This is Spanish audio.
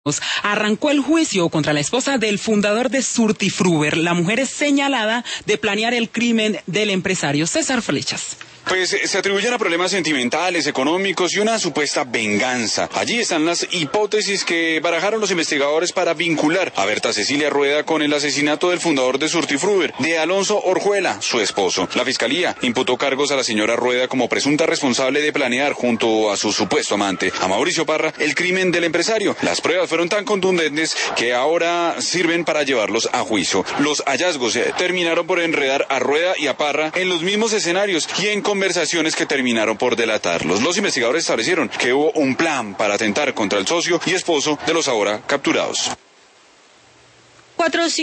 Arrancó el juicio contra la esposa del fundador de Surtifruber. La mujer es señalada de planear el crimen del empresario César Flechas. Pues se atribuyen a problemas sentimentales, económicos y una supuesta venganza. Allí están las hipótesis que barajaron los investigadores para vincular a Berta Cecilia Rueda con el asesinato del fundador de Surtifruber, de Alonso Orjuela, su esposo. La fiscalía imputó cargos a la señora Rueda como presunta responsable de planear junto a su supuesto amante, a Mauricio Parra, el crimen del empresario. Las pruebas fueron tan contundentes que ahora sirven para llevarlos a juicio. Los hallazgos terminaron por enredar a Rueda y a Parra en los mismos escenarios y en conversaciones que terminaron por delatarlos. Los investigadores establecieron que hubo un plan para atentar contra el socio y esposo de los ahora capturados.